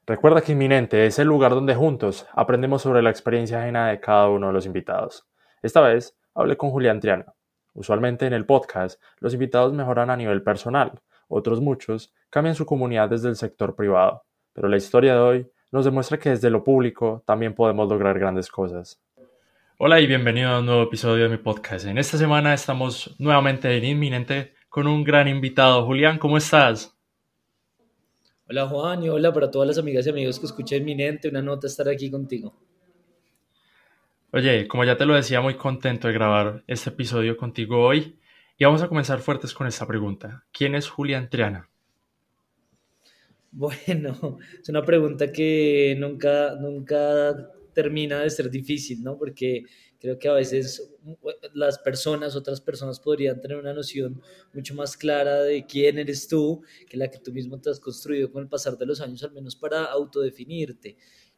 Recuerda que Inminente es el lugar donde juntos aprendemos sobre la experiencia ajena de cada uno de los invitados. Esta vez hablé con Julián Triana. Usualmente en el podcast los invitados mejoran a nivel personal, otros muchos cambian su comunidad desde el sector privado, pero la historia de hoy nos demuestra que desde lo público también podemos lograr grandes cosas. Hola y bienvenido a un nuevo episodio de mi podcast. En esta semana estamos nuevamente en Inminente con un gran invitado. Julián, ¿cómo estás? Hola Juan y hola para todas las amigas y amigos que escuchan Inminente, una nota estar aquí contigo. Oye, como ya te lo decía, muy contento de grabar este episodio contigo hoy y vamos a comenzar fuertes con esta pregunta. ¿Quién es Julián Triana? Bueno, es una pregunta que nunca termina de ser difícil, ¿no? Porque creo que a veces otras personas podrían tener una noción mucho más clara de quién eres tú que la que tú mismo te has construido con el pasar de los años, al menos para autodefinirte.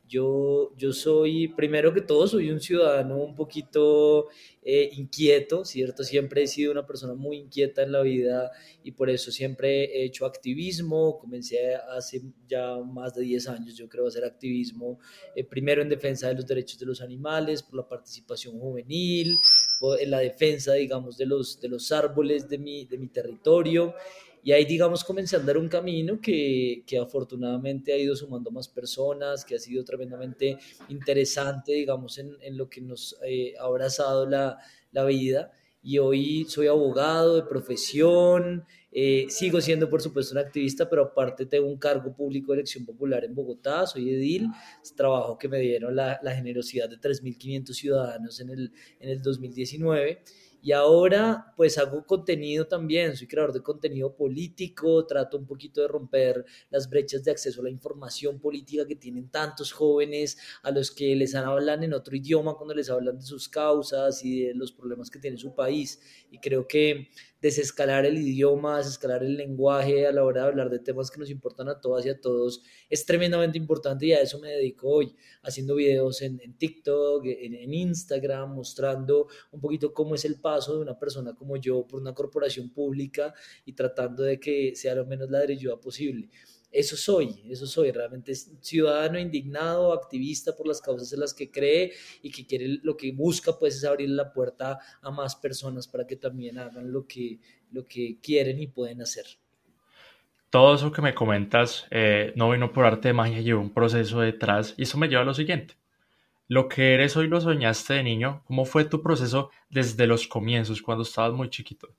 Yo soy, primero que todo, soy un ciudadano un poquito inquieto, ¿cierto? Siempre he sido una persona muy inquieta en la vida y por eso siempre he hecho activismo. Comencé hace ya más de 10 años, yo creo, a hacer activismo, primero en defensa de los derechos de los animales, por la participación juvenil, en la defensa, digamos, de los árboles de mi territorio. Y ahí, digamos, comencé a andar un camino que afortunadamente ha ido sumando más personas, que ha sido tremendamente interesante, digamos, en lo que nos ha abrazado la vida. Y hoy soy abogado de profesión, sigo siendo por supuesto un activista, pero aparte tengo un cargo público de elección popular en Bogotá, soy edil, es trabajo que me dieron la generosidad de 3.500 ciudadanos en el 2019. Y ahora pues hago contenido también, soy creador de contenido político, trato un poquito de romper las brechas de acceso a la información política que tienen tantos jóvenes a los que les hablan en otro idioma cuando les hablan de sus causas y de los problemas que tiene su país. Y creo que desescalar el idioma, desescalar el lenguaje a la hora de hablar de temas que nos importan a todas y a todos es tremendamente importante y a eso me dedico hoy, haciendo videos en TikTok, en Instagram, mostrando un poquito cómo es el paso de una persona como yo por una corporación pública y tratando de que sea lo menos ladrilluda posible. Eso soy, realmente ciudadano indignado, activista por las causas en las que cree y que quiere, lo que busca pues es abrir la puerta a más personas para que también hagan lo que quieren y pueden hacer. Todo eso que me comentas no vino por arte de magia, lleva un proceso detrás y eso me lleva a lo siguiente. Lo que eres hoy lo soñaste de niño. ¿Cómo fue tu proceso desde los comienzos, cuando estabas muy chiquito?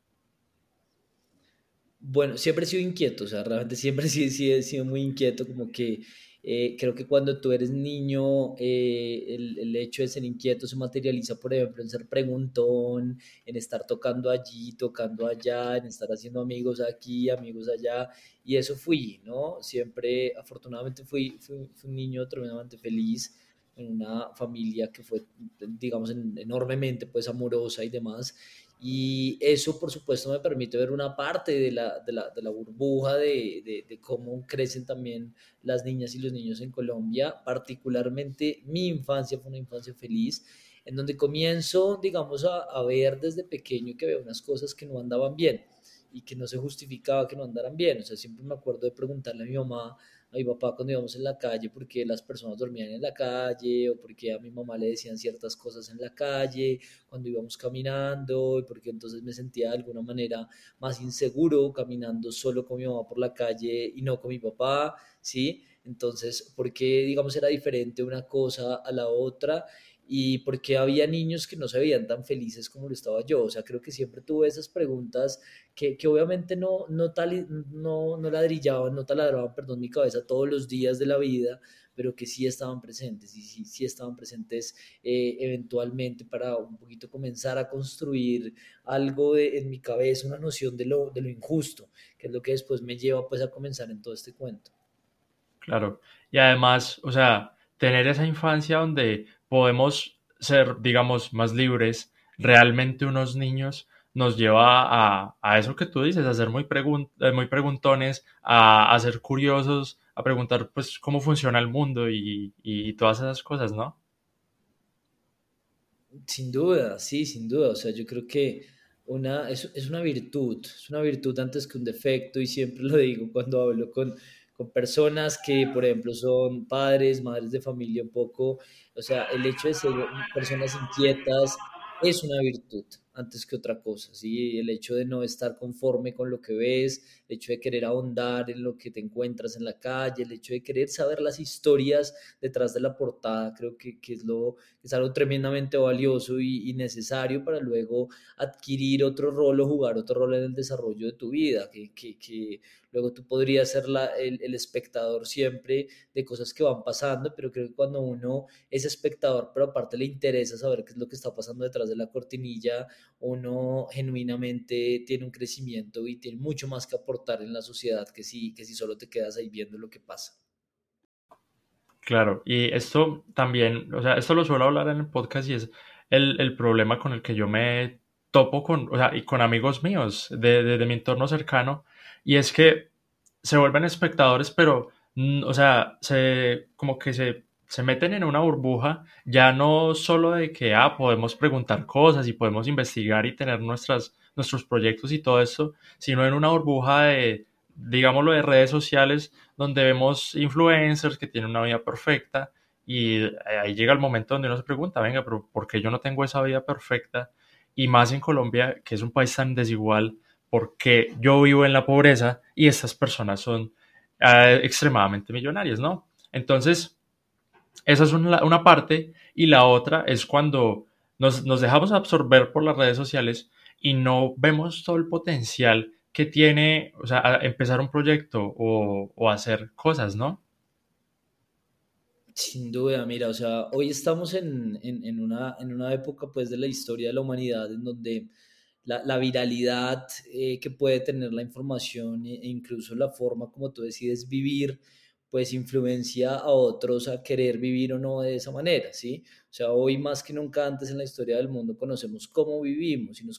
Bueno, siempre he sido inquieto, o sea, realmente siempre sí he sido muy inquieto, como que creo que cuando tú eres niño, el hecho de ser inquieto se materializa, por ejemplo, en ser preguntón, en estar tocando allí, tocando allá, en estar haciendo amigos aquí, amigos allá, y eso fui, ¿no? Siempre, afortunadamente, fui un niño tremendamente feliz en una familia que fue, digamos, enormemente, pues, amorosa y demás. Y eso, por supuesto, me permite ver una parte de la burbuja de cómo crecen también las niñas y los niños en Colombia. Particularmente mi infancia fue una infancia feliz, en donde comienzo, digamos, a ver desde pequeño que había unas cosas que no andaban bien y que no se justificaba que no andaran bien. O sea, siempre me acuerdo de preguntarle a mi mamá, a mi papá cuando íbamos en la calle por qué las personas dormían en la calle o por qué a mi mamá le decían ciertas cosas en la calle cuando íbamos caminando y porque entonces me sentía de alguna manera más inseguro caminando solo con mi mamá por la calle y no con mi papá, ¿sí? Entonces, ¿por qué, digamos, era diferente una cosa a la otra? Y por qué había niños que no se veían tan felices como lo estaba yo. O sea, creo que siempre tuve esas preguntas que obviamente no ladrillaban, no taladraban, perdón, mi cabeza todos los días de la vida, pero que sí estaban presentes y sí estaban presentes eventualmente para un poquito comenzar a construir algo en mi cabeza, una noción de lo injusto, que es lo que después me lleva pues a comenzar en todo este cuento. Claro. Y además, o sea, tener esa infancia donde podemos ser, digamos, más libres, realmente unos niños, nos lleva a eso que tú dices, a ser muy preguntones, a ser curiosos, a preguntar, pues, cómo funciona el mundo y todas esas cosas, ¿no? Sin duda, sí, sin duda. O sea, yo creo que es una virtud antes que un defecto y siempre lo digo cuando hablo con con personas que, por ejemplo, son padres, madres de familia un poco. O sea, el hecho de ser personas inquietas es una virtud antes que otra cosa, ¿sí? El hecho de no estar conforme con lo que ves, el hecho de querer ahondar en lo que te encuentras en la calle, el hecho de querer saber las historias detrás de la portada, creo que es algo tremendamente valioso y necesario para luego adquirir otro rol o jugar otro rol en el desarrollo de tu vida, que luego tú podrías ser el espectador siempre de cosas que van pasando, pero creo que cuando uno es espectador, pero aparte le interesa saber qué es lo que está pasando detrás de la cortinilla, uno genuinamente tiene un crecimiento y tiene mucho más que aportar en la sociedad que si solo te quedas ahí viendo lo que pasa. Claro, y esto también, o sea, esto lo suelo hablar en el podcast y es el problema con el que yo me topo con, o sea, y con amigos míos de mi entorno cercano, y es que se vuelven espectadores, pero, o sea, como que se meten en una burbuja, ya no solo de que, podemos preguntar cosas y podemos investigar y tener nuestros proyectos y todo esto, sino en una burbuja de, digámoslo, de redes sociales donde vemos influencers que tienen una vida perfecta y ahí llega el momento donde uno se pregunta, venga, pero ¿por qué yo no tengo esa vida perfecta? Y más en Colombia, que es un país tan desigual, porque yo vivo en la pobreza y estas personas son extremadamente millonarias, ¿no? Entonces, esa es una parte y la otra es cuando nos dejamos absorber por las redes sociales y no vemos todo el potencial que tiene, o sea, empezar un proyecto o hacer cosas, ¿no? Sin duda, mira, o sea, hoy estamos en una época pues de la historia de la humanidad en donde la viralidad que puede tener la información e incluso la forma como tú decides vivir, pues influencia a otros a querer vivir o no de esa manera, ¿sí? O sea, hoy más que nunca antes en la historia del mundo conocemos cómo vivimos y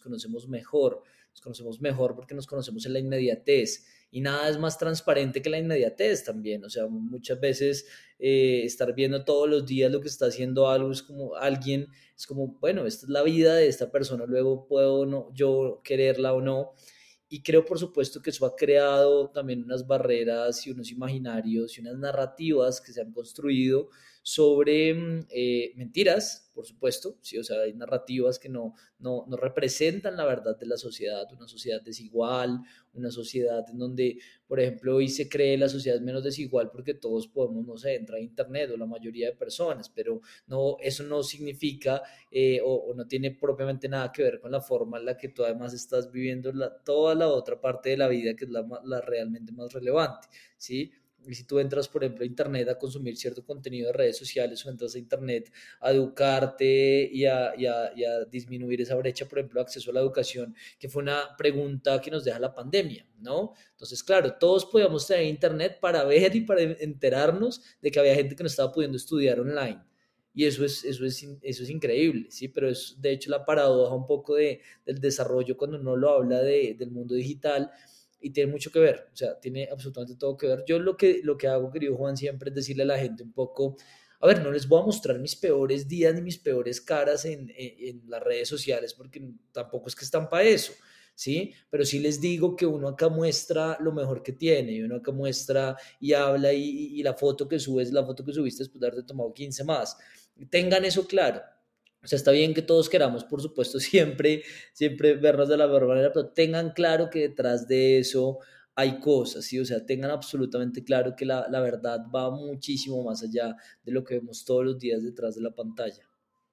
nos conocemos mejor porque nos conocemos en la inmediatez. Y nada es más transparente que la inmediatez también. O sea, muchas veces estar viendo todos los días lo que está haciendo algo es como alguien, es como, bueno, esta es la vida de esta persona, luego puedo no, yo quererla o no. Y creo, por supuesto, que eso ha creado también unas barreras y unos imaginarios y unas narrativas que se han construido sobre mentiras, por supuesto, ¿sí? O sea, hay narrativas que no representan la verdad de la sociedad, una sociedad desigual, una sociedad en donde, por ejemplo, hoy se cree la sociedad menos desigual porque todos podemos, no sé, entrar a Internet o la mayoría de personas, pero no, eso no significa o no tiene propiamente nada que ver con la forma en la que tú además estás viviendo toda la otra parte de la vida que es la realmente más relevante, ¿sí? Y si tú entras, por ejemplo, a Internet a consumir cierto contenido de redes sociales o entras a Internet a educarte y a disminuir esa brecha, por ejemplo, acceso a la educación, que fue una pregunta que nos deja la pandemia, ¿no? Entonces, claro, todos podíamos tener Internet para ver y para enterarnos de que había gente que no estaba pudiendo estudiar online. Y eso es increíble, ¿sí? Pero es de hecho la paradoja un poco del desarrollo cuando uno lo habla del mundo digital y tiene mucho que ver, o sea, tiene absolutamente todo que ver. Yo lo que hago, querido Juan, siempre es decirle a la gente un poco, a ver, no les voy a mostrar mis peores días ni mis peores caras en las redes sociales porque tampoco es que están para eso, ¿sí? Pero sí les digo que uno acá muestra lo mejor que tiene y uno acá muestra y habla y la foto que subes, la foto que subiste después de haberte tomado 15 más. Tengan eso claro. O sea, está bien que todos queramos, por supuesto, siempre vernos de la mejor manera, pero tengan claro que detrás de eso hay cosas, ¿sí? O sea, tengan absolutamente claro que la verdad va muchísimo más allá de lo que vemos todos los días detrás de la pantalla.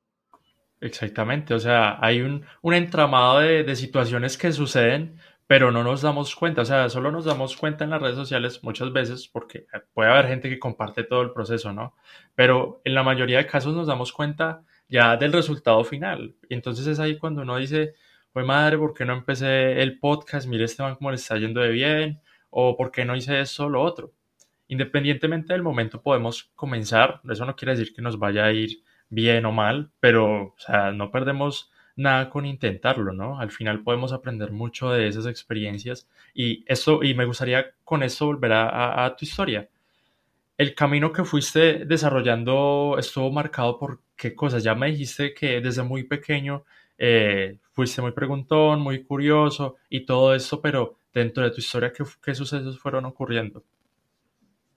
Exactamente, o sea, hay un entramado de situaciones que suceden, pero no nos damos cuenta, o sea, solo nos damos cuenta en las redes sociales muchas veces porque puede haber gente que comparte todo el proceso, ¿no? Pero en la mayoría de casos nos damos cuenta ya del resultado final. Y entonces es ahí cuando uno dice, pues madre, ¿por qué no empecé el podcast? Mire este man cómo le está yendo de bien, o ¿por qué no hice esto o lo otro? Independientemente del momento podemos comenzar, eso no quiere decir que nos vaya a ir bien o mal, pero o sea, no perdemos nada con intentarlo, ¿no? Al final podemos aprender mucho de esas experiencias y me gustaría con esto volver a tu historia. El camino que fuiste desarrollando estuvo marcado por qué cosas. Ya me dijiste que desde muy pequeño fuiste muy preguntón, muy curioso y todo esto, pero dentro de tu historia, ¿qué sucesos fueron ocurriendo?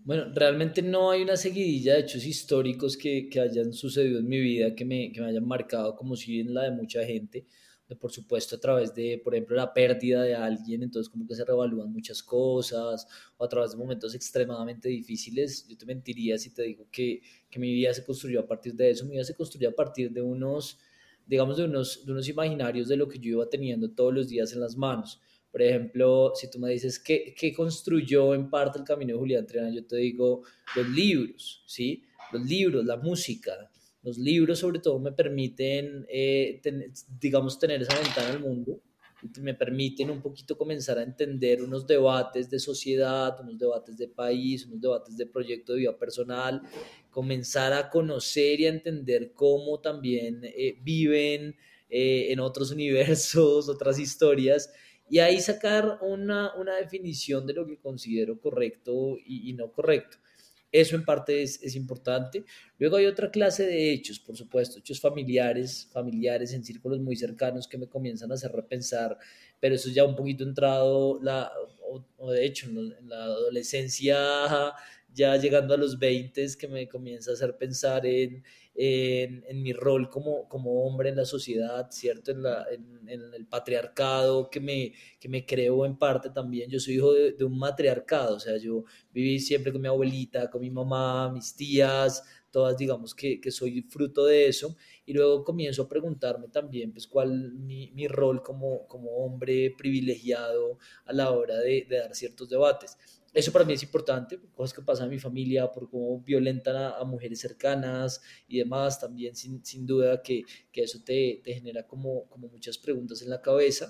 Bueno, realmente no hay una seguidilla de hechos históricos que hayan sucedido en mi vida que me hayan marcado como si en la de mucha gente. Por supuesto, a través de, por ejemplo, la pérdida de alguien, entonces como que se revalúan muchas cosas, o a través de momentos extremadamente difíciles. Yo te mentiría si te digo que mi vida se construyó a partir de eso. Mi vida se construyó a partir de unos, digamos, de unos imaginarios de lo que yo iba teniendo todos los días en las manos. Por ejemplo, si tú me dices qué construyó en parte el camino de Julián Triana, yo te digo los libros, ¿sí? Los libros, la música. Los libros sobre todo me permiten, digamos, tener esa ventana al mundo, me permiten un poquito comenzar a entender unos debates de sociedad, unos debates de país, unos debates de proyecto de vida personal, comenzar a conocer y a entender cómo también viven en otros universos, otras historias, y ahí sacar una definición de lo que considero correcto y no correcto. Eso en parte es importante. Luego hay otra clase de hechos, por supuesto, hechos familiares en círculos muy cercanos que me comienzan a hacer repensar, pero eso ya un poquito entrado, o de hecho en la adolescencia, ya llegando a los 20, que me comienza a hacer pensar en mi rol como hombre en la sociedad, ¿cierto? En el patriarcado que me creo en parte también. Yo soy hijo de un matriarcado, o sea, yo viví siempre con mi abuelita, con mi mamá, mis tías, todas digamos que soy fruto de eso, y luego comienzo a preguntarme también pues cuál mi rol como hombre privilegiado a la hora de dar ciertos debates. Eso para mí es importante, cosas que pasan en mi familia, por cómo violentan a mujeres cercanas y demás, también sin duda que eso te genera como muchas preguntas en la cabeza.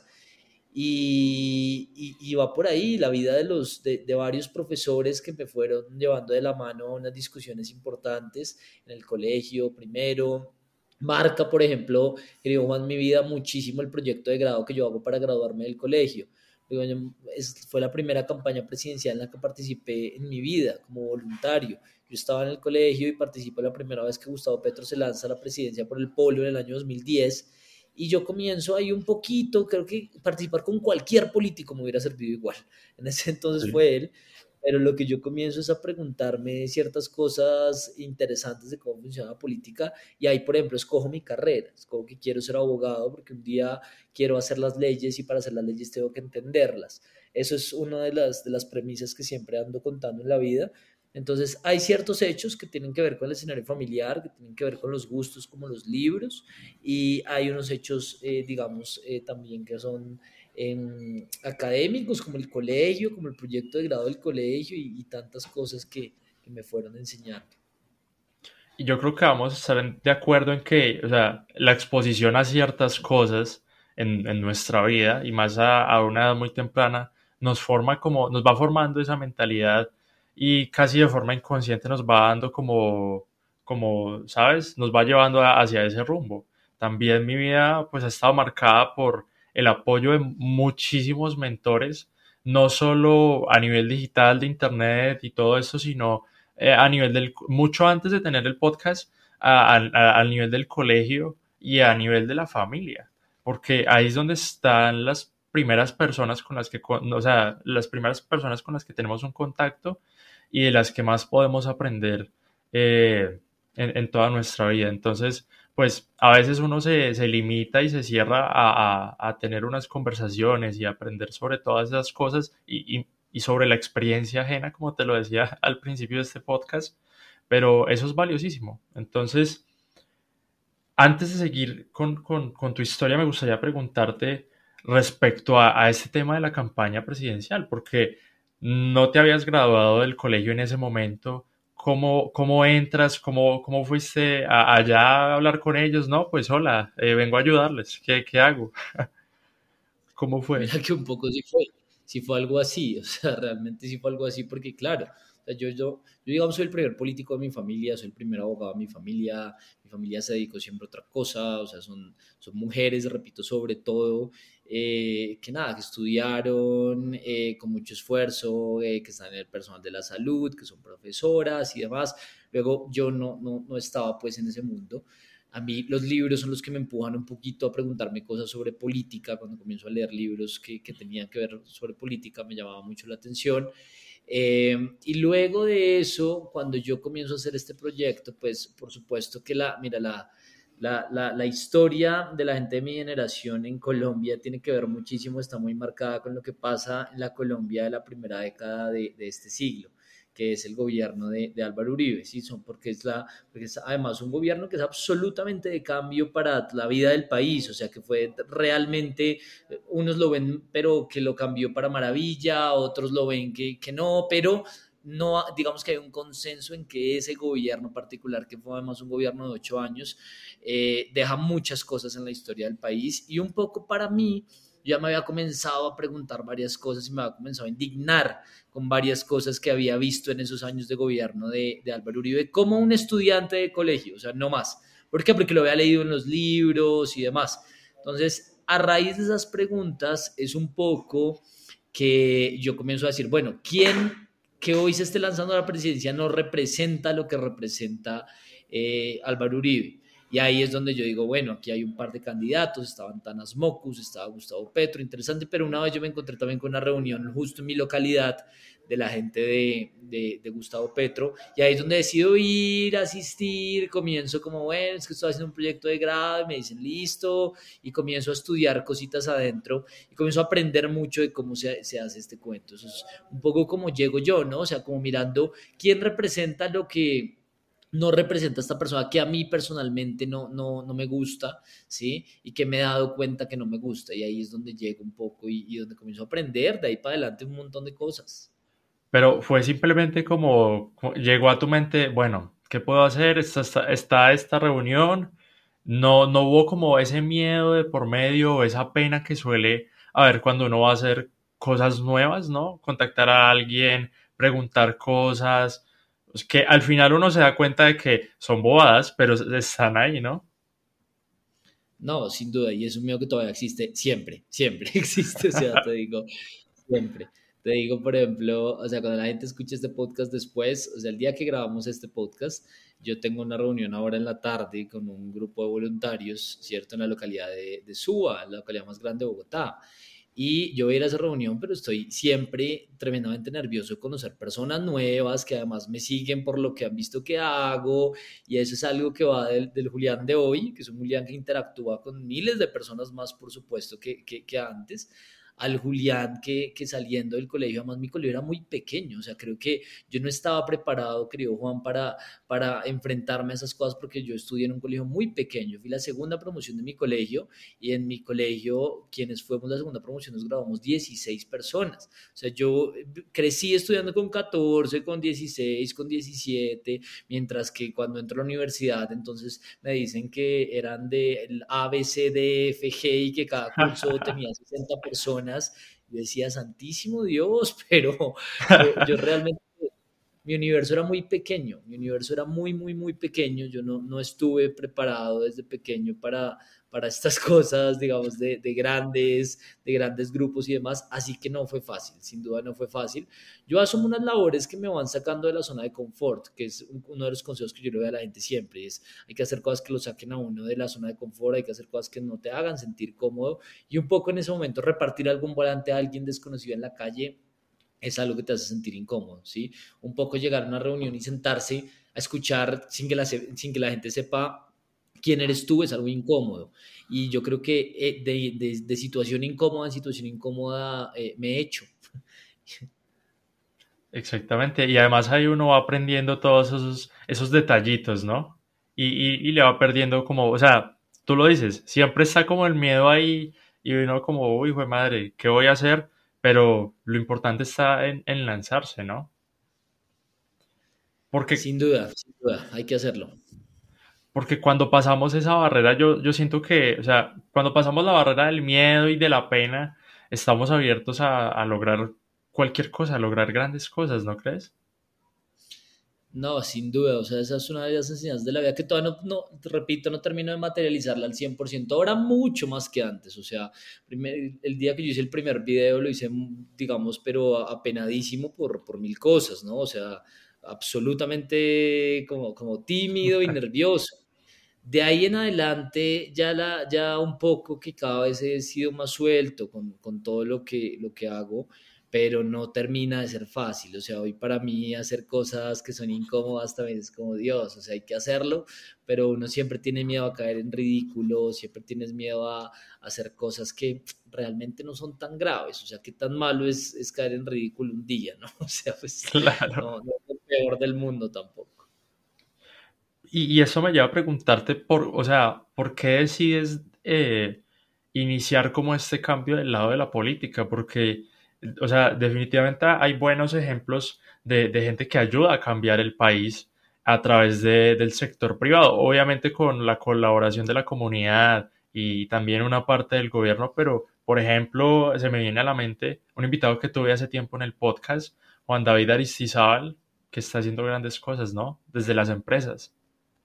Y va por ahí la vida de varios profesores que me fueron llevando de la mano a unas discusiones importantes en el colegio primero. Marca, por ejemplo, creo más mi vida muchísimo el proyecto de grado que yo hago para graduarme del colegio. Fue la primera campaña presidencial en la que participé en mi vida como voluntario. Yo estaba en el colegio y participé la primera vez que Gustavo Petro se lanza a la presidencia por el Polio en el año 2010, y yo comienzo ahí un poquito, creo que participar con cualquier político me hubiera servido igual. En ese entonces Sí. fue él, pero lo que yo comienzo es a preguntarme ciertas cosas interesantes de cómo funciona la política, y ahí, por ejemplo, escojo mi carrera, escojo que quiero ser abogado porque un día quiero hacer las leyes y para hacer las leyes tengo que entenderlas. Eso es una de las premisas que siempre ando contando en la vida. Entonces, hay ciertos hechos que tienen que ver con el escenario familiar, que tienen que ver con los gustos, como los libros, y hay unos hechos, digamos, también que son académicos, como el colegio, como el proyecto de grado del colegio y tantas cosas que me fueron enseñando. Y yo creo que vamos a estar de acuerdo en que, o sea, la exposición a ciertas cosas en nuestra vida y más a una edad muy temprana nos forma como, nos va formando esa mentalidad y casi de forma inconsciente nos va dando ¿sabes? Nos va llevando hacia ese rumbo. También mi vida pues ha estado marcada por el apoyo de muchísimos mentores, no solo a nivel digital de internet y todo eso, sino a nivel mucho antes de tener el podcast, al nivel del colegio y a nivel de la familia, porque ahí es donde están las primeras personas con las que, o sea, las primeras personas con las que tenemos un contacto y de las que más podemos aprender en toda nuestra vida. Entonces, pues a veces uno se limita y se cierra a tener unas conversaciones y aprender sobre todas esas cosas y sobre la experiencia ajena, como te lo decía al principio de este podcast, pero eso es valiosísimo. Entonces, antes de seguir con tu historia, me gustaría preguntarte respecto a este tema de la campaña presidencial, porque no te habías graduado del colegio en ese momento. ¿Cómo entras? ¿Cómo fuiste allá a hablar con ellos? No, pues hola, vengo a ayudarles. ¿Qué hago? ¿Cómo fue? Mira que un poco sí fue algo así, o sea, realmente sí fue algo así porque claro, o sea, yo digamos soy el primer político de mi familia, soy el primer abogado de mi familia se dedicó siempre a otra cosa, o sea, son mujeres, repito, sobre todo, que nada, que estudiaron con mucho esfuerzo, que están en el personal de la salud, que son profesoras y demás. Luego yo no estaba pues en ese mundo. A mí los libros son los que me empujan un poquito a preguntarme cosas sobre política. Cuando comienzo a leer libros que tenían que ver sobre política, me llamaba mucho la atención. Y luego de eso, cuando yo comienzo a hacer este proyecto, pues por supuesto que mira, la historia de la gente de mi generación en Colombia tiene que ver muchísimo, está muy marcada con lo que pasa en la Colombia de la primera década de este siglo, que es el gobierno de Álvaro Uribe, ¿sí? Porque es además un gobierno que es absolutamente de cambio para la vida del país, o sea, que fue realmente, unos lo ven, pero que lo cambió para maravilla, otros lo ven que no, pero no, digamos que hay un consenso en que ese gobierno particular, que fue además un gobierno de 8 años, deja muchas cosas en la historia del país y un poco para mí ya me había comenzado a preguntar varias cosas y me había comenzado a indignar con varias cosas que había visto en esos años de gobierno de Álvaro Uribe como un estudiante de colegio, o sea, no más. ¿Por qué? Porque lo había leído en los libros y demás. Entonces, a raíz de esas preguntas es un poco que yo comienzo a decir, bueno, ¿quién que hoy se esté lanzando a la presidencia no representa lo que representa Álvaro Uribe? Y ahí es donde yo digo, bueno, aquí hay un par de candidatos, estaban Tanas Mocus, estaba Gustavo Petro, interesante, pero una vez yo me encontré también con una reunión justo en mi localidad de la gente de Gustavo Petro, y ahí es donde decido ir, asistir, comienzo como, bueno, es que estoy haciendo un proyecto de grado, y me dicen, listo, y comienzo a estudiar cositas adentro, y comienzo a aprender mucho de cómo se hace este cuento. Eso es un poco como llego yo, ¿no? O sea, como mirando quién representa lo que no representa a esta persona que a mí personalmente no me gusta, ¿sí? Y que me he dado cuenta que no me gusta. Y ahí es donde llego un poco y donde comienzo a aprender, de ahí para adelante un montón de cosas. Pero fue simplemente como llegó a tu mente, bueno, ¿qué puedo hacer? Está esta reunión. No, no hubo como ese miedo de por medio o esa pena que suele haber cuando uno va a hacer cosas nuevas, ¿no? Contactar a alguien, preguntar cosas. Es que al final uno se da cuenta de que son bobadas, pero están ahí, ¿no? No, sin duda, y es un miedo que todavía existe, siempre, siempre existe, o sea, te digo, siempre. Te digo, por ejemplo, o sea, cuando la gente escucha este podcast después, o sea, el día que grabamos este podcast, yo tengo una reunión ahora en la tarde con un grupo de voluntarios, ¿cierto? En la localidad de Suba, la localidad más grande de Bogotá. Y yo voy a ir a esa reunión, pero estoy siempre tremendamente nervioso de conocer personas nuevas que además me siguen por lo que han visto que hago. Y eso es algo que va del Julián de hoy, que es un Julián que interactúa con miles de personas más, por supuesto, que antes, al Julián que saliendo del colegio, además mi colegio era muy pequeño, o sea, creo que yo no estaba preparado, querido Juan, para enfrentarme a esas cosas porque yo estudié en un colegio muy pequeño, fui la segunda promoción de mi colegio y en mi colegio, quienes fuimos la segunda promoción, nos graduamos 16 personas. O sea, yo crecí estudiando con 14, con 16, con 17, mientras que cuando entro a la universidad, entonces me dicen que eran del A, B, C, D, F, G y que cada curso tenía 60 personas. Yo decía, santísimo Dios, pero yo realmente mi universo era muy pequeño, mi universo era muy, muy, muy pequeño, yo no estuve preparado desde pequeño para estas cosas, digamos, de grandes grupos y demás, así que no fue fácil, sin duda no fue fácil. Yo asumo unas labores que me van sacando de la zona de confort, que es uno de los consejos que yo le doy a la gente siempre, es hay que hacer cosas que lo saquen a uno de la zona de confort, hay que hacer cosas que no te hagan sentir cómodo y un poco en ese momento repartir algún volante a alguien desconocido en la calle es algo que te hace sentir incómodo, ¿sí? Un poco llegar a una reunión y sentarse a escuchar sin que la gente sepa quién eres tú es algo incómodo. Y yo creo que de situación incómoda en situación incómoda me he hecho. Exactamente, y además ahí uno va aprendiendo todos esos detallitos, ¿no? Y le va perdiendo como, o sea, tú lo dices, siempre está como el miedo ahí y uno como, uy, jue madre, ¿qué voy a hacer? Pero lo importante está en lanzarse, ¿no? Porque, Sin duda, hay que hacerlo. porque cuando pasamos esa barrera, yo siento que, o sea, cuando pasamos la barrera del miedo y de la pena, estamos abiertos a lograr cualquier cosa, a lograr grandes cosas, ¿no crees? No, sin duda, o sea, esa es una de las enseñanzas de la vida que todavía te repito, no termino de materializarla al 100%, ahora mucho más que antes, o sea, el día que yo hice el primer video lo hice, digamos, pero apenadísimo por mil cosas, ¿no? O sea, absolutamente como tímido y nervioso. De ahí en adelante, ya un poco que cada vez he sido más suelto con todo lo que hago, pero no termina de ser fácil. O sea, hoy para mí hacer cosas que son incómodas también es como Dios, o sea, hay que hacerlo, pero uno siempre tiene miedo a caer en ridículo, siempre tienes miedo a hacer cosas que realmente no son tan graves, o sea, qué tan malo es caer en ridículo un día, ¿no? O sea, pues Claro. no es lo peor del mundo tampoco. Y eso me lleva a preguntarte o sea, ¿por qué decides iniciar como este cambio del lado de la política? Porque, o sea, definitivamente hay buenos ejemplos de gente que ayuda a cambiar el país a través del sector privado, obviamente con la colaboración de la comunidad y también una parte del gobierno, pero, por ejemplo, se me viene a la mente un invitado que tuve hace tiempo en el podcast, Juan David Aristizábal, que está haciendo grandes cosas, ¿no? Desde las empresas.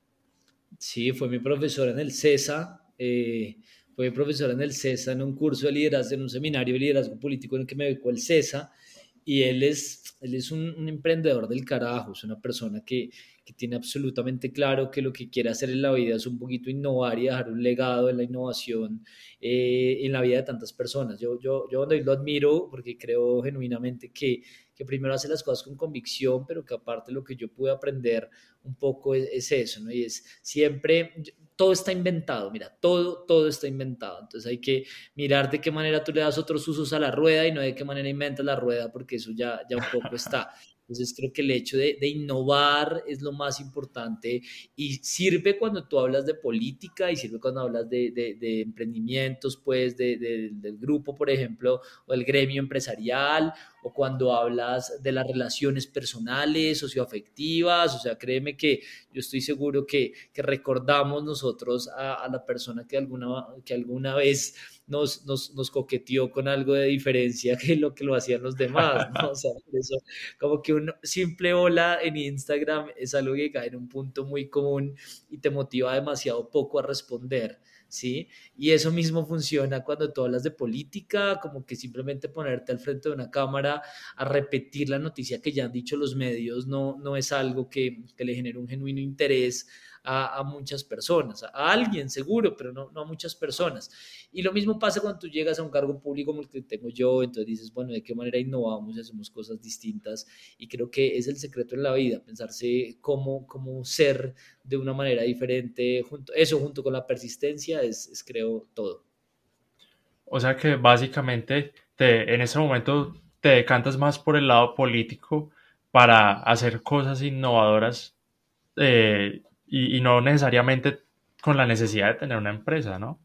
Sí, fue mi profesor en el CESA, fue mi profesor en el CESA en un curso de liderazgo, en un seminario de liderazgo político en el que me becó el CESA, y él es un emprendedor del carajo, es una persona que tiene absolutamente claro que lo que quiere hacer en la vida es un poquito innovar y dejar un legado en la innovación en la vida de tantas personas. Yo David lo admiro porque creo genuinamente que primero hace las cosas con convicción, pero que aparte lo que yo pude aprender un poco es eso, ¿no? Y es siempre, todo está inventado, mira, todo está inventado. Entonces hay que mirar de qué manera tú le das otros usos a la rueda y no de qué manera inventas la rueda, porque eso ya un poco está. Entonces creo que el hecho de innovar es lo más importante y sirve cuando tú hablas de política y sirve cuando hablas de emprendimientos, pues del grupo, por ejemplo, o del gremio empresarial, o cuando hablas de las relaciones personales, socioafectivas. O sea, créeme que yo estoy seguro que recordamos nosotros a la persona que alguna vez nos coqueteó con algo de diferencia que lo que lo hacían los demás, ¿no? O sea, por eso como que un simple hola en Instagram es algo que cae en un punto muy común y te motiva demasiado poco a responder, ¿sí? Y eso mismo funciona cuando tú hablas de política, como que simplemente ponerte al frente de una cámara a repetir la noticia que ya han dicho los medios no es algo que le genere un genuino interés a muchas personas, a alguien seguro, pero no a muchas personas. Y lo mismo pasa cuando tú llegas a un cargo público como el que tengo yo, entonces dices, bueno, ¿de qué manera innovamos y hacemos cosas distintas? Y creo que es el secreto en la vida, pensarse cómo ser de una manera diferente. Eso junto con la persistencia es creo todo. O sea que básicamente en ese momento te decantas más por el lado político para hacer cosas innovadoras y no necesariamente con la necesidad de tener una empresa, ¿no?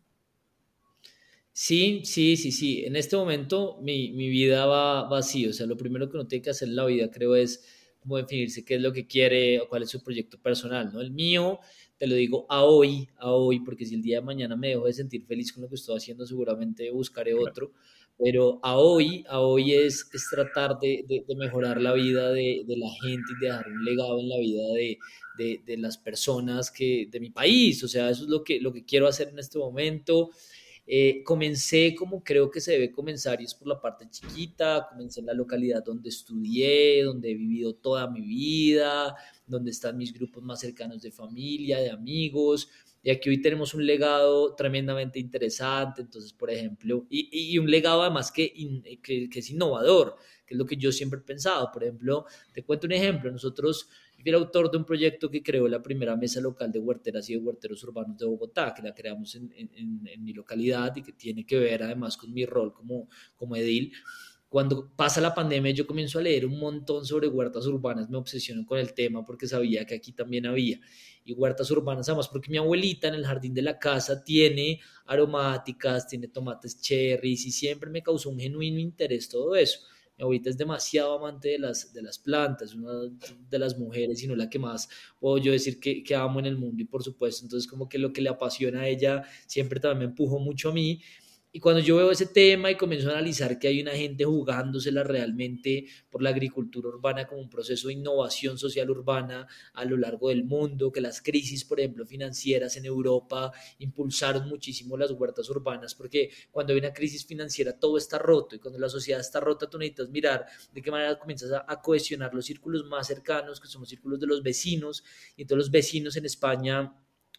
Sí, sí, sí, sí. En este momento mi vida va así. O sea, lo primero que uno tiene que hacer en la vida, creo, es como definirse qué es lo que quiere o cuál es su proyecto personal, ¿no? El mío, te lo digo a hoy, porque si el día de mañana me dejo de sentir feliz con lo que estoy haciendo, seguramente buscaré Claro. otro. Pero a hoy es tratar de mejorar la vida de la gente y de dejar un legado en la vida de las personas de mi país. O sea, eso es lo que quiero hacer en este momento. Comencé como creo que se debe comenzar y es por la parte chiquita. Comencé en la localidad donde estudié, donde he vivido toda mi vida, donde están mis grupos más cercanos de familia, de amigos. Y aquí hoy tenemos un legado tremendamente interesante. Entonces, por ejemplo, y un legado además que es innovador, que es lo que yo siempre he pensado. Por ejemplo, te cuento un ejemplo. Nosotros, yo fui el autor de un proyecto que creó la primera mesa local de huerteras y de huerteros urbanos de Bogotá, que la creamos en mi localidad y que tiene que ver además con mi rol como edil. Cuando pasa la pandemia, yo comienzo a leer un montón sobre huertas urbanas, me obsesiono con el tema porque sabía que aquí también había. Y huertas urbanas, además, porque mi abuelita en el jardín de la casa tiene aromáticas, tiene tomates cherries y siempre me causó un genuino interés todo eso. Mi abuelita es demasiado amante de las plantas, una de las mujeres, sino la que más puedo yo decir que amo en el mundo y por supuesto, entonces como que lo que le apasiona a ella siempre también me empujó mucho a mí. Y cuando yo veo ese tema y comienzo a analizar que hay una gente jugándosela realmente por la agricultura urbana como un proceso de innovación social urbana a lo largo del mundo, que las crisis, por ejemplo, financieras en Europa impulsaron muchísimo las huertas urbanas, porque cuando hay una crisis financiera todo está roto y cuando la sociedad está rota tú necesitas mirar de qué manera comienzas a cohesionar los círculos más cercanos, que son los círculos de los vecinos, y todos los vecinos en España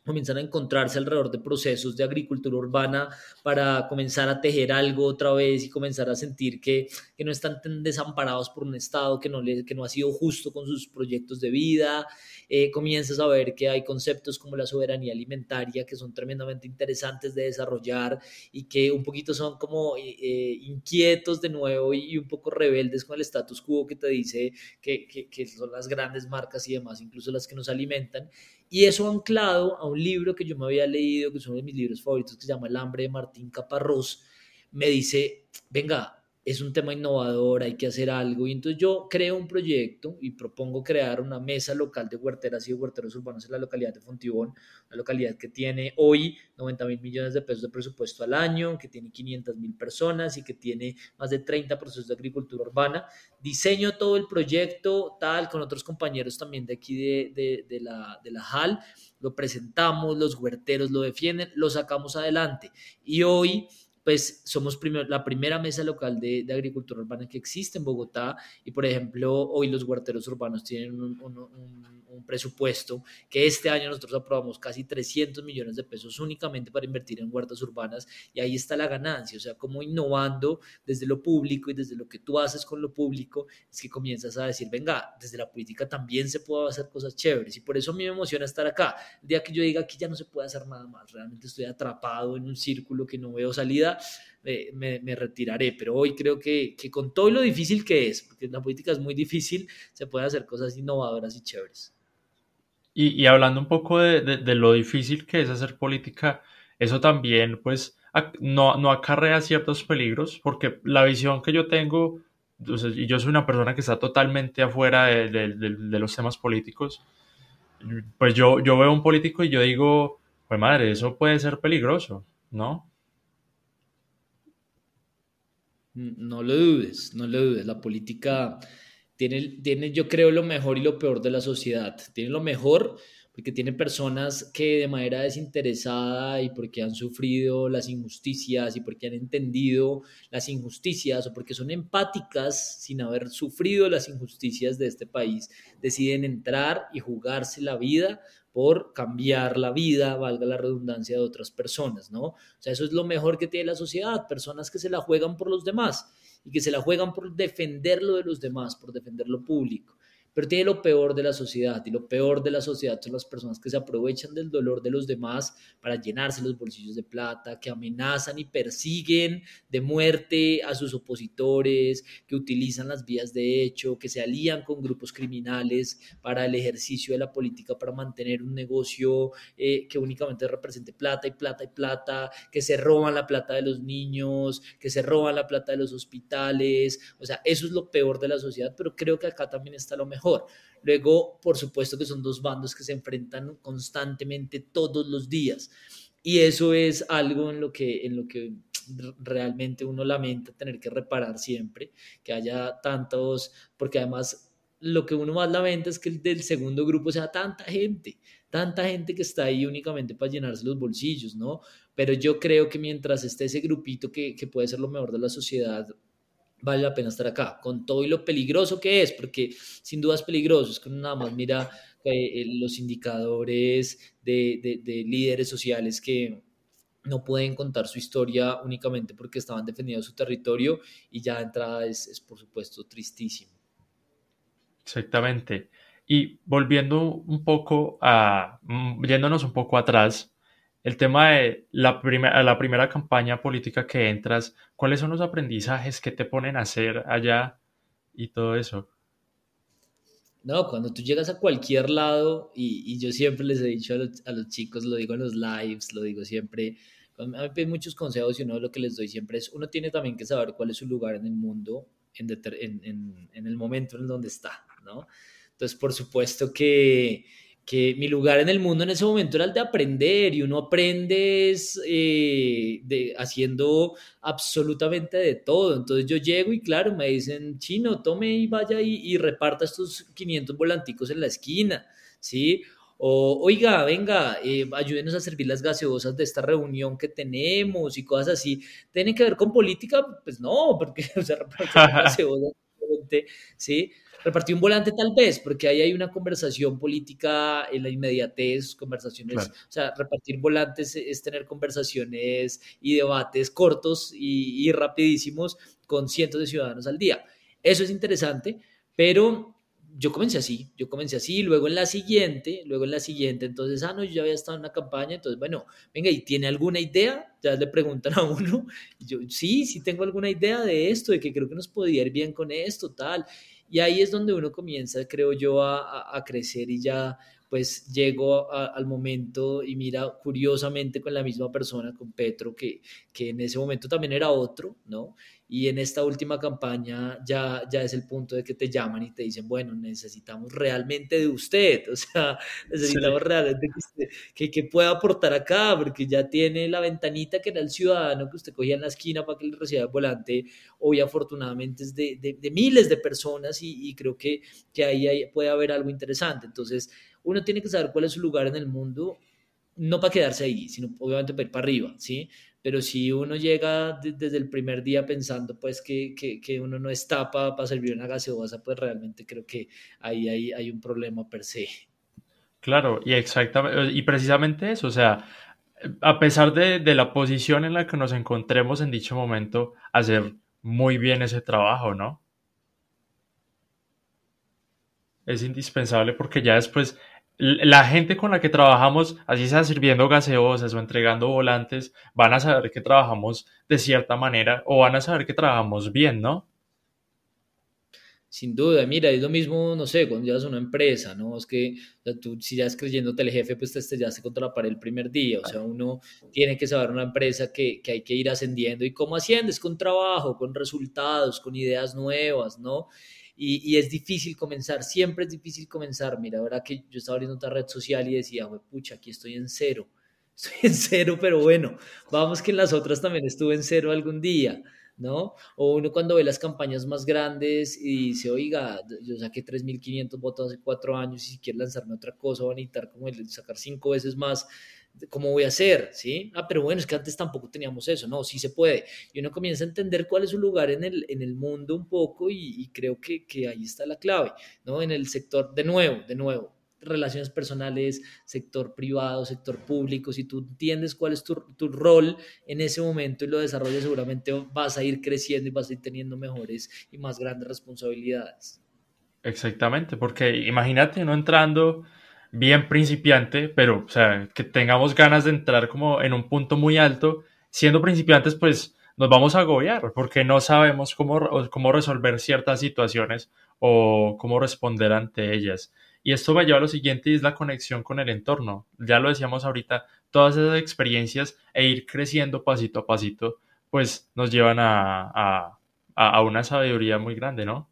comienzan a encontrarse alrededor de procesos de agricultura urbana para comenzar a tejer algo otra vez y comenzar a sentir que no están tan desamparados por un Estado que no ha sido justo con sus proyectos de vida. Comienzas a ver que hay conceptos como la soberanía alimentaria que son tremendamente interesantes de desarrollar y que un poquito son como inquietos de nuevo y un poco rebeldes con el status quo que te dice que son las grandes marcas y demás, incluso las que nos alimentan. Y eso anclado a un libro que yo me había leído, que es uno de mis libros favoritos, que se llama El hambre de Martín Caparrós, me dice, venga, es un tema innovador, hay que hacer algo. Y entonces yo creo un proyecto y propongo crear una mesa local de huerteras y de huerteros urbanos en la localidad de Fontibón, una localidad que tiene hoy 90.000 millones de pesos de presupuesto al año, que tiene 500.000 personas y que tiene más de 30 procesos de agricultura urbana. Diseño todo el proyecto, tal, con otros compañeros también de aquí de la JAL, lo presentamos, los huerteros lo defienden, lo sacamos adelante. Y hoy pues somos la primera mesa local de agricultura urbana que existe en Bogotá y por ejemplo hoy los huerteros urbanos tienen un presupuesto que este año nosotros aprobamos casi 300 millones de pesos únicamente para invertir en huertas urbanas y ahí está la ganancia, o sea, como innovando desde lo público y desde lo que tú haces con lo público es que comienzas a decir, venga, desde la política también se puede hacer cosas chéveres y por eso a mí me emociona estar acá. El día que yo diga aquí ya no se puede hacer nada más, realmente estoy atrapado en un círculo que no veo salida, me retiraré, pero hoy creo que con todo lo difícil que es, porque la política es muy difícil, se pueden hacer cosas innovadoras y chéveres. Y hablando un poco de lo difícil que es hacer política, eso también, pues, no acarrea ciertos peligros, porque la visión que yo tengo, o sea, y yo soy una persona que está totalmente afuera de los temas políticos, pues yo veo un político y yo digo, pues madre, eso puede ser peligroso, ¿no? No lo dudes, no lo dudes. La política tiene, yo creo, lo mejor y lo peor de la sociedad. Tiene lo mejor porque tiene personas que de manera desinteresada y porque han sufrido las injusticias y porque han entendido las injusticias o porque son empáticas sin haber sufrido las injusticias de este país, deciden entrar y jugarse la vida por cambiar la vida, valga la redundancia, de otras personas, ¿no? O sea, eso es lo mejor que tiene la sociedad, personas que se la juegan por los demás y que se la juegan por defender lo de los demás, por defender lo público. Pero tiene lo peor de la sociedad y lo peor de la sociedad son las personas que se aprovechan del dolor de los demás para llenarse los bolsillos de plata, que amenazan y persiguen de muerte a sus opositores, que utilizan las vías de hecho, que se alían con grupos criminales para el ejercicio de la política, para mantener un negocio que únicamente represente plata y plata y plata, que se roban la plata de los niños, que se roban la plata de los hospitales. O sea, eso es lo peor de la sociedad, pero creo que acá también está lo mejor. Luego, por supuesto que son dos bandos que se enfrentan constantemente todos los días. Y eso es algo en lo que realmente uno lamenta tener que reparar siempre, que haya tantos, porque además lo que uno más lamenta es que el del segundo grupo sea tanta gente que está ahí únicamente para llenarse los bolsillos, ¿no? Pero yo creo que mientras esté ese grupito que puede ser lo mejor de la sociedad, vale la pena estar acá, con todo y lo peligroso que es, porque sin duda es peligroso, es que uno nada más mira los indicadores de líderes sociales que no pueden contar su historia únicamente porque estaban defendiendo su territorio y ya de entrada es por supuesto tristísimo. Exactamente. Y volviendo un poco yéndonos un poco atrás, el tema de la primera campaña política que entras, ¿cuáles son los aprendizajes que te ponen a hacer allá y todo eso? No, cuando tú llegas a cualquier lado, y yo siempre les he dicho a los chicos, lo digo en los lives, lo digo siempre, cuando me piden muchos consejos y uno lo que les doy siempre es, uno tiene también que saber cuál es su lugar en el mundo, en el momento en donde está, ¿no? Entonces, por supuesto que mi lugar en el mundo en ese momento era el de aprender y uno aprende haciendo absolutamente de todo. Entonces yo llego y claro, me dicen, chino, tome y vaya y reparta estos 500 volanticos en la esquina, ¿sí? O, oiga, venga, ayúdenos a servir las gaseosas de esta reunión que tenemos y cosas así. ¿Tienen que ver con política? Pues no, porque o sea, repartir gaseosas, ¿sí? Repartir un volante tal vez, porque ahí hay una conversación política en la inmediatez, conversaciones, Claro. o sea, repartir volantes es tener conversaciones y debates cortos y rapidísimos con cientos de ciudadanos al día. Eso es interesante, pero yo comencé así, luego en la siguiente, entonces, no, yo ya había estado en una campaña, entonces, bueno, venga, ¿y tiene alguna idea? Ya le preguntan a uno, y yo, sí, sí tengo alguna idea de esto, de que creo que nos podía ir bien con esto, tal, y ahí es donde uno comienza, creo yo, a crecer y ya pues llego al momento y mira curiosamente con la misma persona, con Petro, que en ese momento también era otro, ¿no? Y en esta última campaña ya es el punto de que te llaman y te dicen, bueno, necesitamos realmente de usted, o sea, Sí. necesitamos realmente que pueda aportar acá, porque ya tiene la ventanita que era el ciudadano que usted cogía en la esquina para que le reciba el volante, hoy afortunadamente es de miles de personas y creo que ahí puede haber algo interesante. Entonces, uno tiene que saber cuál es su lugar en el mundo, no para quedarse ahí, sino obviamente para ir para arriba, ¿sí? Pero si uno llega desde el primer día pensando pues que uno no está para servir una gaseosa, pues realmente creo que ahí hay un problema per se. Claro, y exactamente, y precisamente eso, o sea, a pesar de la posición en la que nos encontremos en dicho momento, hacer muy bien ese trabajo, ¿no? Es indispensable porque ya después la gente con la que trabajamos, así sea sirviendo gaseosas o entregando volantes, van a saber que trabajamos de cierta manera o van a saber que trabajamos bien, ¿no? Sin duda, mira, es lo mismo, no sé, cuando llevas a una empresa, ¿no? Es que o sea, tú si ya es creyéndote el jefe, pues te estrellaste contra la pared el primer día. O sea, uno tiene que saber una empresa que hay que ir ascendiendo. ¿Y cómo asciendes? Con trabajo, con resultados, con ideas nuevas, ¿no? Y es difícil comenzar, siempre es difícil comenzar. Mira, ahora que yo estaba abriendo otra red social y decía, pucha, aquí estoy en cero. Estoy en cero, pero bueno, vamos que en las otras también estuve en cero algún día, ¿no? O uno cuando ve las campañas más grandes y dice, oiga, yo saqué 3.500 votos hace 4 años y si quiero lanzarme otra cosa, voy a necesitar como sacar 5 veces más, ¿cómo voy a hacer? ¿Sí? Pero bueno, es que antes tampoco teníamos eso, no, sí se puede. Y uno comienza a entender cuál es su lugar en el mundo un poco y creo que ahí está la clave, ¿no? En el sector, de nuevo, relaciones personales, sector privado, sector público, si tú entiendes cuál es tu rol en ese momento y lo desarrollas, seguramente vas a ir creciendo y vas a ir teniendo mejores y más grandes responsabilidades. Exactamente, porque imagínate no entrando bien principiante, pero, o sea, que tengamos ganas de entrar como en un punto muy alto, siendo principiantes, pues nos vamos a agobiar, porque no sabemos cómo resolver ciertas situaciones o cómo responder ante ellas. Y esto me lleva a lo siguiente y es la conexión con el entorno. Ya lo decíamos ahorita, todas esas experiencias e ir creciendo pasito a pasito, pues nos llevan a una sabiduría muy grande, ¿no?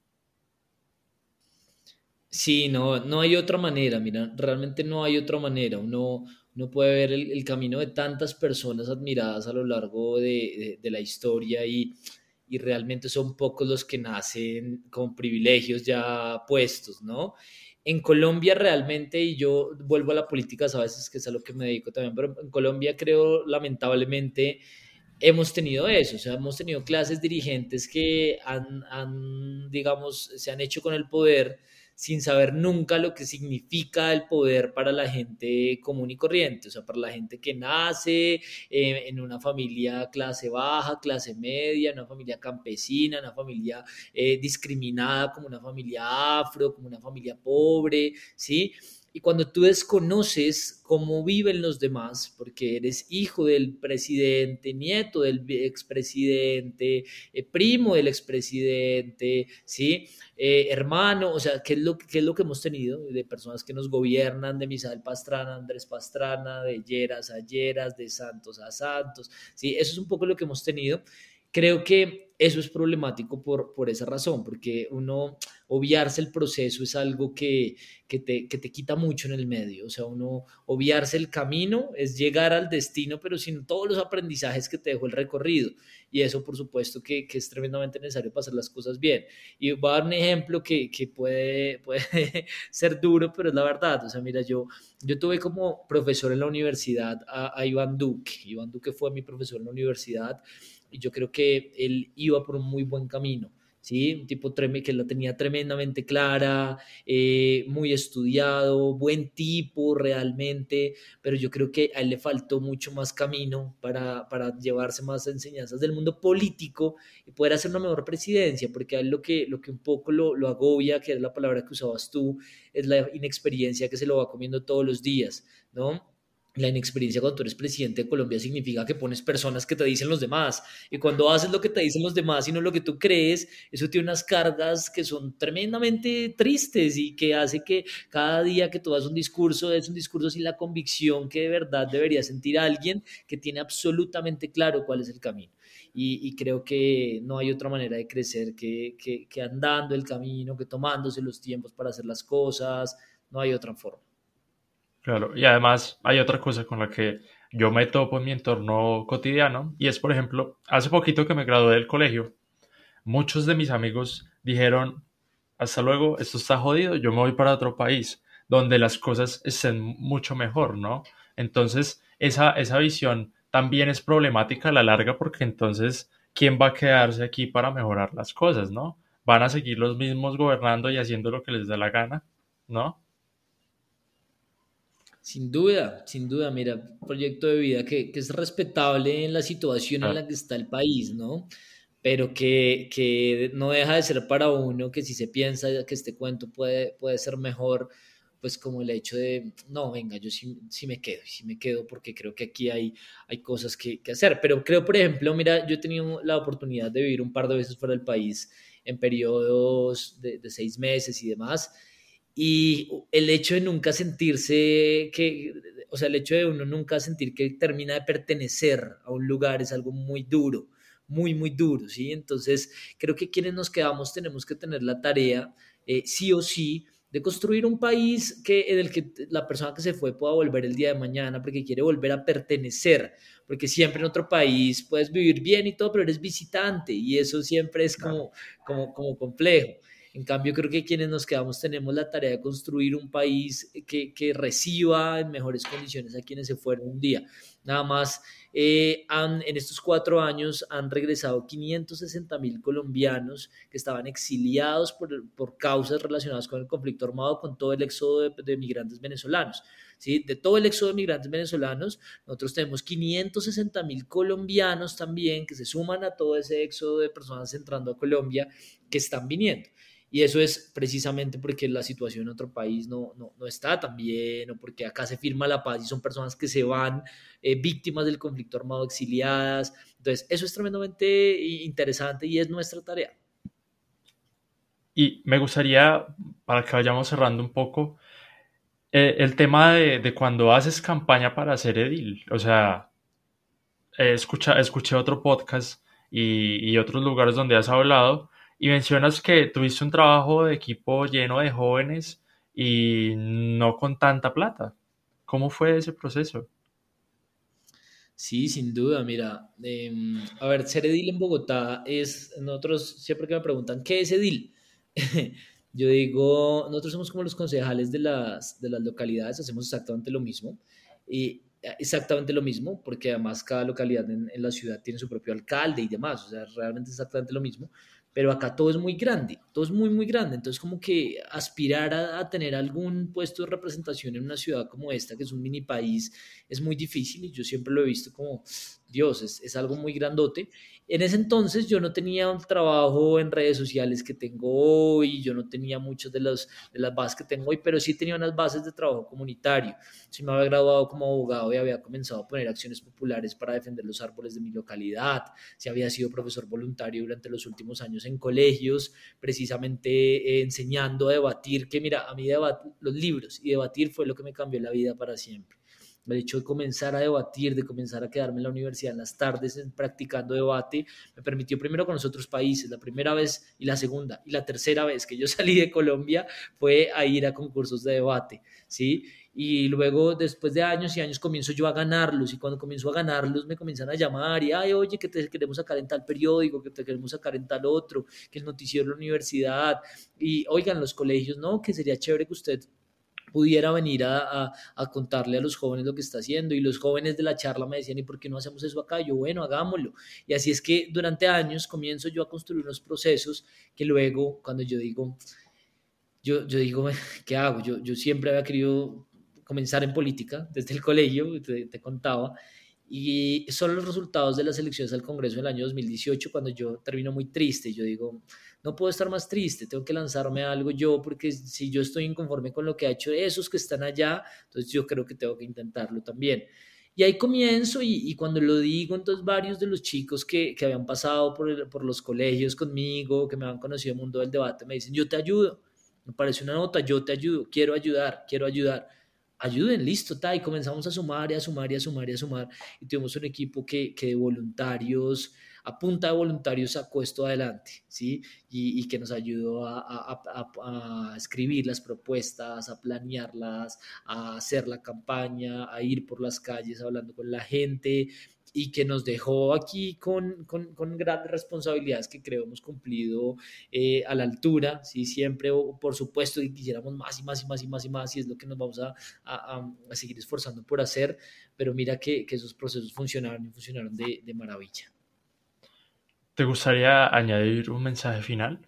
Sí, no, no hay otra manera, mira, realmente no hay otra manera. Uno puede ver el camino de tantas personas admiradas a lo largo de la historia y realmente son pocos los que nacen con privilegios ya puestos, ¿no? En Colombia realmente, y yo vuelvo a la política, sabes, es que es a lo que me dedico también, pero en Colombia creo lamentablemente hemos tenido eso, o sea, hemos tenido clases dirigentes que digamos, se han hecho con el poder sin saber nunca lo que significa el poder para la gente común y corriente, o sea, para la gente que nace en una familia clase baja, clase media, una familia campesina, una familia discriminada como una familia afro, como una familia pobre, ¿sí? Y cuando tú desconoces cómo viven los demás, porque eres hijo del presidente, nieto del expresidente, primo del expresidente, ¿sí? Hermano, o sea, ¿qué es lo que hemos tenido de personas que nos gobiernan, de Misael Pastrana, Andrés Pastrana, de Lleras a Lleras, de Santos a Santos, ¿sí? Eso es un poco lo que hemos tenido. Creo que eso es problemático por esa razón, porque uno obviarse el proceso es algo que te quita mucho en el medio. O sea, uno obviarse el camino es llegar al destino, pero sin todos los aprendizajes que te dejó el recorrido. Y eso, por supuesto, que es tremendamente necesario para hacer las cosas bien. Y voy a dar un ejemplo que puede ser duro, pero es la verdad. O sea, mira, yo tuve como profesor en la universidad a Iván Duque. Iván Duque fue mi profesor en la universidad y yo creo que él iba por un muy buen camino. ¿sí? Un tipo que la tenía tremendamente clara, muy estudiado, buen tipo realmente, pero yo creo que a él le faltó mucho más camino para llevarse más enseñanzas del mundo político y poder hacer una mejor presidencia, porque a él lo que un poco lo agobia, que es la palabra que usabas tú, es la inexperiencia que se lo va comiendo todos los días, ¿no? La inexperiencia cuando tú eres presidente de Colombia significa que pones personas que te dicen los demás. Y cuando haces lo que te dicen los demás y no lo que tú crees, eso tiene unas cargas que son tremendamente tristes y que hace que cada día que tú das un discurso, es un discurso sin la convicción que de verdad debería sentir alguien que tiene absolutamente claro cuál es el camino. Y creo que no hay otra manera de crecer que andando el camino, que tomándose los tiempos para hacer las cosas, no hay otra forma. Claro, y además hay otra cosa con la que yo me topo en mi entorno cotidiano y es, por ejemplo, hace poquito que me gradué del colegio, muchos de mis amigos dijeron, hasta luego, esto está jodido, yo me voy para otro país donde las cosas estén mucho mejor, ¿no? Entonces, esa visión también es problemática a la larga porque entonces, ¿quién va a quedarse aquí para mejorar las cosas, ¿no? Van a seguir los mismos gobernando y haciendo lo que les da la gana, ¿no? Sin duda, mira, proyecto de vida que es respetable en la situación en Claro. la que está el país, ¿no? Pero que no deja de ser para uno que si se piensa que este cuento puede ser mejor, pues como el hecho de, no, venga, yo sí me quedo porque creo que aquí hay cosas que hacer. Pero creo, por ejemplo, mira, yo he tenido la oportunidad de vivir un par de veces fuera del país en periodos de 6 meses y demás. Y el hecho de nunca sentirse o sea, el hecho de uno nunca sentir que termina de pertenecer a un lugar es algo muy duro, muy, muy duro, ¿sí? Entonces, creo que quienes nos quedamos tenemos que tener la tarea, sí o sí, de construir un país en el que la persona que se fue pueda volver el día de mañana porque quiere volver a pertenecer, porque siempre en otro país puedes vivir bien y todo, pero eres visitante y eso siempre es Claro. como complejo. En cambio, creo que quienes nos quedamos tenemos la tarea de construir un país que reciba en mejores condiciones a quienes se fueron un día. Nada más, en estos 4 años han regresado 560.000 colombianos que estaban exiliados por causas relacionadas con el conflicto armado, con todo el éxodo de migrantes venezolanos. ¿Sí? De todo el éxodo de migrantes venezolanos, nosotros tenemos 560.000 colombianos también que se suman a todo ese éxodo de personas entrando a Colombia que están viniendo. Y eso es precisamente porque la situación en otro país no está tan bien o porque acá se firma la paz y son personas que se van víctimas del conflicto armado exiliadas. Entonces, eso es tremendamente interesante y es nuestra tarea. Y me gustaría, para que vayamos cerrando un poco, el tema de cuando haces campaña para ser edil. O sea, escuché otro podcast y otros lugares donde has hablado y mencionas que tuviste un trabajo de equipo lleno de jóvenes y no con tanta plata. ¿Cómo fue ese proceso? Sí, sin duda, mira, a ver, ser edil en Bogotá nosotros siempre que me preguntan, ¿qué es edil? Yo digo, nosotros somos como los concejales de las localidades, hacemos exactamente lo mismo, y exactamente lo mismo, porque además cada localidad en la ciudad tiene su propio alcalde y demás, o sea, realmente es exactamente lo mismo, pero acá todo es muy grande, todo es muy, muy grande, entonces como que aspirar a tener algún puesto de representación en una ciudad como esta, que es un mini país, es muy difícil y yo siempre lo he visto como, Dios, es algo muy grandote. En ese entonces yo no tenía un trabajo en redes sociales que tengo hoy, yo no tenía muchas de las bases que tengo hoy, pero sí tenía unas bases de trabajo comunitario. Sí me había graduado como abogado y había comenzado a poner acciones populares para defender los árboles de mi localidad. Sí había sido profesor voluntario durante los últimos años en colegios, precisamente enseñando a debatir, que mira, a mí los libros y debatir fue lo que me cambió la vida para siempre. El hecho de comenzar a debatir, de comenzar a quedarme en la universidad en las tardes practicando debate, me permitió primero con los otros países. La primera vez y la segunda y la tercera vez que yo salí de Colombia fue a ir a concursos de debate, ¿sí? Y luego, después de años y años, comienzo yo a ganarlos. Y cuando comienzo a ganarlos, me comienzan a llamar y, ay, oye, que te queremos sacar en tal periódico, que te queremos sacar en tal otro, que el noticiero de la universidad. Y, oigan, los colegios, no, que sería chévere que usted pudiera venir a contarle a los jóvenes lo que está haciendo, y los jóvenes de la charla me decían, ¿y por qué no hacemos eso acá? Y yo, bueno, hagámoslo. Y así es que durante años comienzo yo a construir unos procesos que luego, cuando yo digo, ¿qué hago? Yo siempre había querido comenzar en política desde el colegio, te contaba, y son los resultados de las elecciones al Congreso del año 2018 cuando yo termino muy triste. Yo digo, no puedo estar más triste, tengo que lanzarme a algo yo, porque si yo estoy inconforme con lo que ha hecho esos que están allá, entonces yo creo que tengo que intentarlo también. Y ahí comienzo, y cuando lo digo, entonces varios de los chicos que habían pasado por los colegios conmigo, que me han conocido en el mundo del debate, me dicen, yo te ayudo, me parece una nota, yo te ayudo, quiero ayudar. Ayuden, listo, y comenzamos a sumar y a sumar y a sumar y a sumar, y tuvimos un equipo que de voluntarios, a punta de voluntarios, sacó esto adelante, ¿sí? Y que nos ayudó a escribir las propuestas, a planearlas, a hacer la campaña, a ir por las calles hablando con la gente, y que nos dejó aquí con grandes responsabilidades que creo hemos cumplido a la altura, ¿sí? Siempre, por supuesto, y quisiéramos más y más y más y más y más, y es lo que nos vamos a seguir esforzando por hacer, pero mira que esos procesos funcionaron y funcionaron de maravilla. ¿Te gustaría añadir un mensaje final?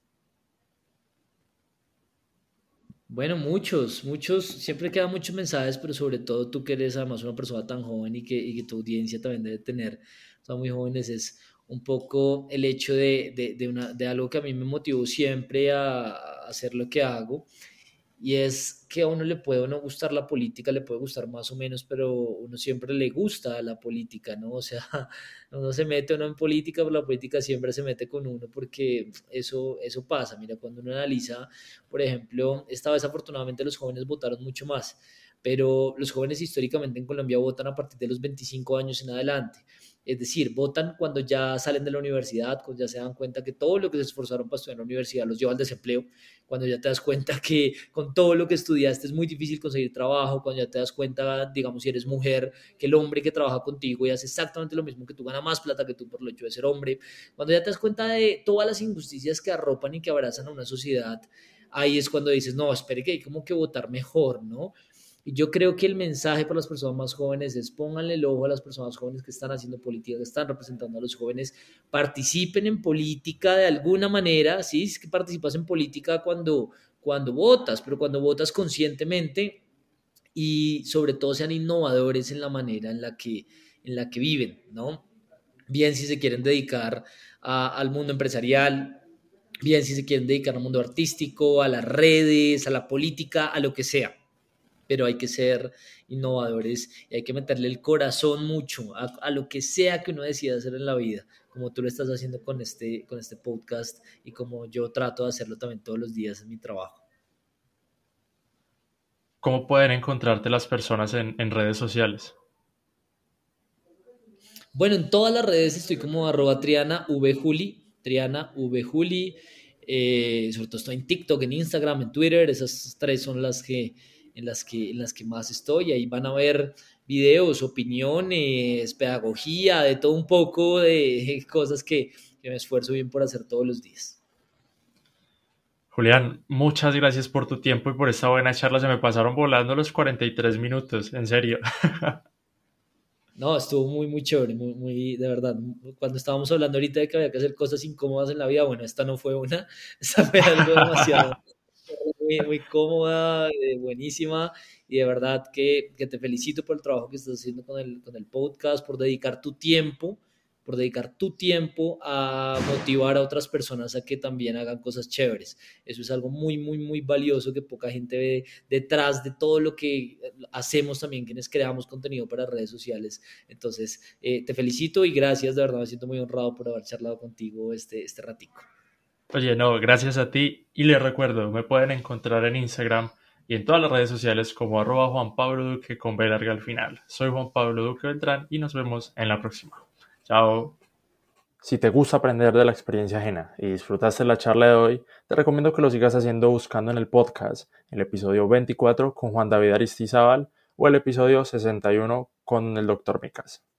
Bueno, muchos, siempre quedan muchos mensajes, pero sobre todo tú que eres además una persona tan joven, y que tu audiencia también debe tener, son muy jóvenes, es un poco el hecho de algo que a mí me motivó siempre a hacer lo que hago, y es que a uno le puede o no gustar la política, le puede gustar más o menos, pero uno siempre le gusta la política, ¿no? O sea, uno se mete uno en política, pero la política siempre se mete con uno, porque eso pasa. Mira, cuando uno analiza, por ejemplo, esta vez afortunadamente los jóvenes votaron mucho más, pero los jóvenes históricamente en Colombia votan a partir de los 25 años en adelante. Es decir, votan cuando ya salen de la universidad, cuando ya se dan cuenta que todo lo que se esforzaron para estudiar en la universidad los lleva al desempleo, cuando ya te das cuenta que con todo lo que estudiaste es muy difícil conseguir trabajo, cuando ya te das cuenta, digamos, si eres mujer, que el hombre que trabaja contigo y hace exactamente lo mismo que tú, gana más plata que tú por el hecho de ser hombre, cuando ya te das cuenta de todas las injusticias que arropan y que abrazan a una sociedad, ahí es cuando dices, no, espere que hay como que votar mejor, ¿no? Y yo creo que el mensaje para las personas más jóvenes es: pónganle el ojo a las personas jóvenes que están haciendo política, que están representando a los jóvenes, participen en política de alguna manera, sí, es que participas en política cuando votas, pero cuando votas conscientemente, y sobre todo sean innovadores en la manera en la que viven, ¿no? Bien si se quieren dedicar al mundo empresarial, bien si se quieren dedicar al mundo artístico, a las redes, a la política, a lo que sea, pero hay que ser innovadores y hay que meterle el corazón mucho a lo que sea que uno decida hacer en la vida, como tú lo estás haciendo con este podcast, y como yo trato de hacerlo también todos los días en mi trabajo. ¿Cómo pueden encontrarte las personas en redes sociales? Bueno, en todas las redes estoy como @TrianaVJuli, TrianaVJuli, sobre todo estoy en TikTok, en Instagram, en Twitter. Esas tres son en las que más estoy. Ahí van a ver videos, opiniones, pedagogía, de todo un poco, de cosas que me esfuerzo bien por hacer todos los días. Julián, muchas gracias por tu tiempo y por esta buena charla. Se me pasaron volando los 43 minutos, en serio. No, estuvo muy, muy chévere, muy, muy, de verdad. Cuando estábamos hablando ahorita de que había que hacer cosas incómodas en la vida, bueno, esta no fue una, esta fue algo demasiado, muy, muy cómoda, buenísima, y de verdad que te felicito por el trabajo que estás haciendo con el podcast, por dedicar tu tiempo a motivar a otras personas a que también hagan cosas chéveres. Eso es algo muy, muy, muy valioso que poca gente ve detrás de todo lo que hacemos también quienes creamos contenido para redes sociales. Entonces, te felicito y gracias, de verdad me siento muy honrado por haber charlado contigo este ratico. Oye, no, gracias a ti. Y les recuerdo, me pueden encontrar en Instagram y en todas las redes sociales como @Juan Pablo Duque con B larga al final. Soy Juan Pablo Duque Beltrán y nos vemos en la próxima. Chao. Si te gusta aprender de la experiencia ajena y disfrutaste la charla de hoy, te recomiendo que lo sigas haciendo buscando en el podcast el episodio 24 con Juan David Aristizábal o el episodio 61 con el Dr. Micas.